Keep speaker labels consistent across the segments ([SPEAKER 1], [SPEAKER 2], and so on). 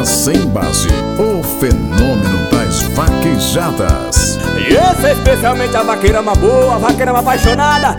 [SPEAKER 1] Música sem base, o fenômeno das vaquejadas.
[SPEAKER 2] E esse é especialmente a vaqueirama boa, a vaqueirama apaixonada.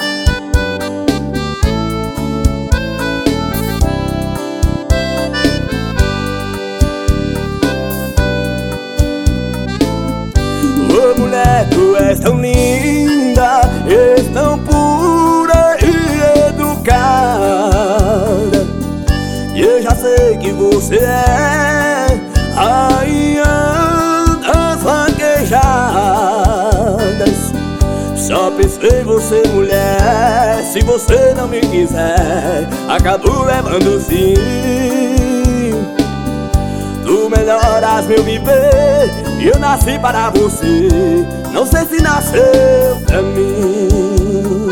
[SPEAKER 2] Ô mulher, tu és tão linda, és tão pura e educada. E eu já sei que você é a rainha das vaquejadas. Só pensei em você, mulher, se você não me quiser, acabo levando sim. Tu melhoras meu viver e eu nasci para você, não sei se nasceu pra mim.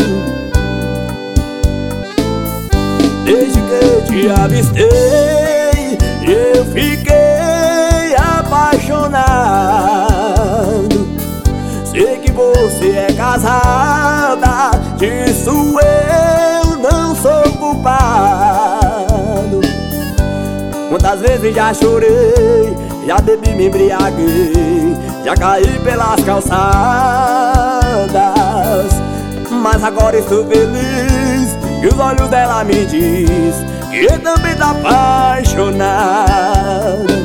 [SPEAKER 2] Desde que te avistei, eu fiquei apaixonado. Sei que você é casada, disso eu não sou culpado. Quantas vezes já chorei, já bebi, me embriaguei, já caí pelas calçadas. Mas agora estou feliz, e os olhos dela me diz que também tá apaixonada.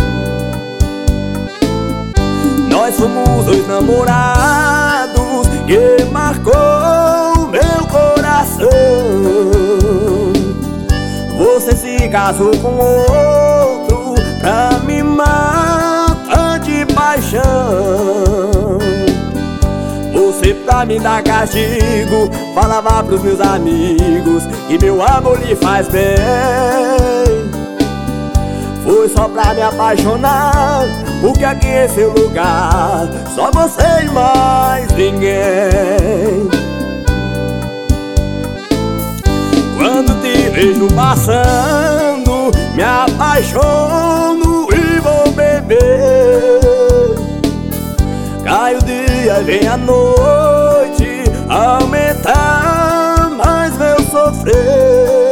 [SPEAKER 2] Nós somos dois namorados que marcou meu coração. Você se casou com outro pra me matar de paixão. Você pra me dar castigo falava pros meus amigos que meu amor lhe faz bem. Foi só pra me apaixonar, porque aqui é seu lugar, só você e mais ninguém. Quando te vejo passando, me apaixono e vou beber. Cai o dia e vem a noite, aumentar mais meu sofrer.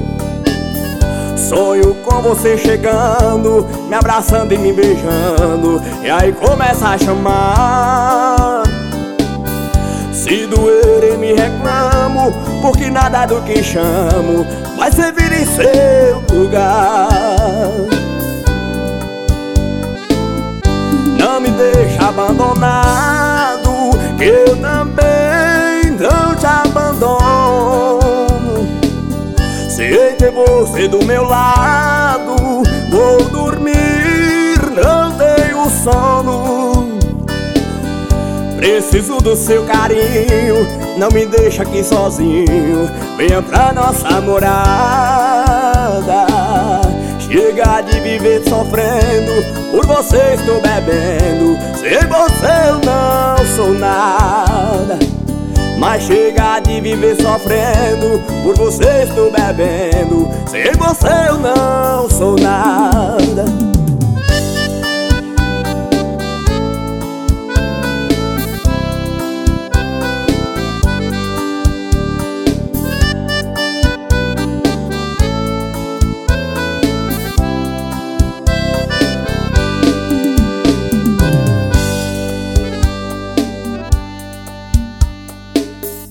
[SPEAKER 2] Sonho com você chegando, me abraçando e me beijando, e aí começa a chamar. Se doer eu me reclamo, porque nada do que chamo vai servir em seu lugar. Não me deixa abandonado, que eu também não te abandono. Se ter você do meu lado, vou dormir, não tenho sono. Preciso do seu carinho, não me deixa aqui sozinho, venha pra nossa morada. Chega de viver sofrendo, por você estou bebendo, sem você eu não sou nada. Mas chega de viver sofrendo, por você estou bebendo, sem você eu não sou nada.